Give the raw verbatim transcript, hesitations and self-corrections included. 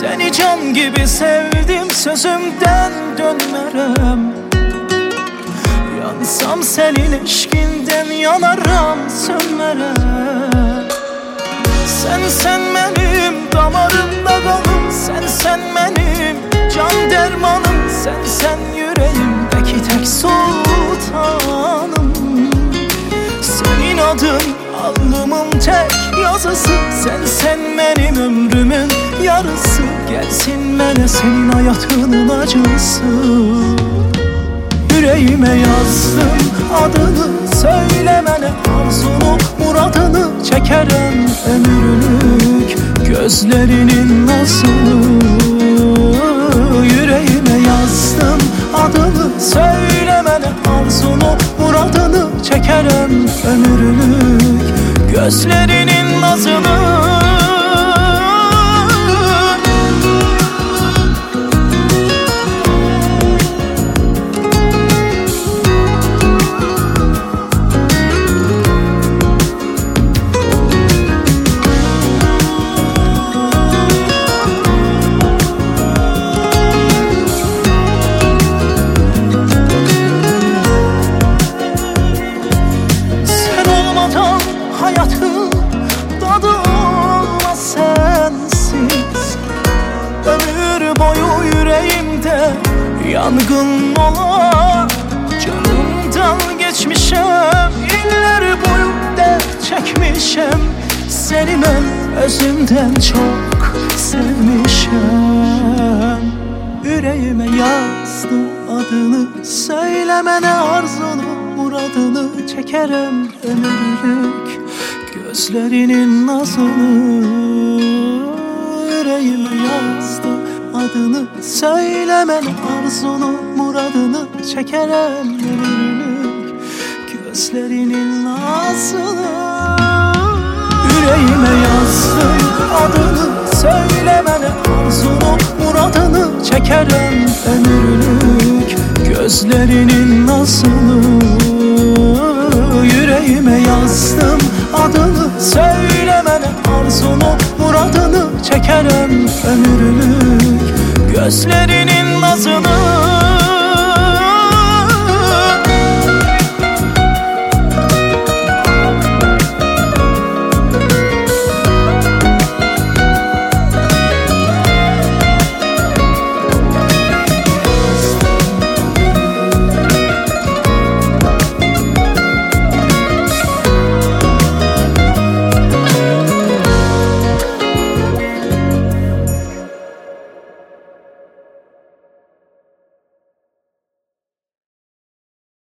Seni can gibi sevdim, sözümden dönmerem. Yansam senin eşkinden yanarım, sönmerem. Sen sen benim damarımda kanım, sen sen benim can dermanım, sen sen yüreğimdeki tek sultanım. Senin adın alnımın tek yazısı, sen sen benim ömrümün yarısı. Gelsin bana senin hayatının acısı. Yüreğime yazdım adını, söylemene arzunu muradını. Çekerim ömürlük gözlerinin nazını. Yüreğime yazdım adını, söylemene arzunu muradını. Çekerim ömürlük gözlerinin nazını. Hayatın tadı olmaz sensiz. Ömür boyu yüreğimde yangın ola. Canımdan geçmişem, iller boyu dert çekmişem. Seni ben özümden çok sevmişem. Yüreğime yazdım adını, söylemene arzunu muradını. Çekerim ömürlük gözlerinin nazını. Yüreğime yazdım adını, söylemene arzunu muradını. Çekerim ömürlük gözlerinin nazını. Yüreğime yazdım adını, söylemene arzunu muradını. Çekerim ömürlük gözlerinin nazını. Yüreğime yazdım adını, söylemene arzunu muradını. Çekerim ömürlük gözlerinin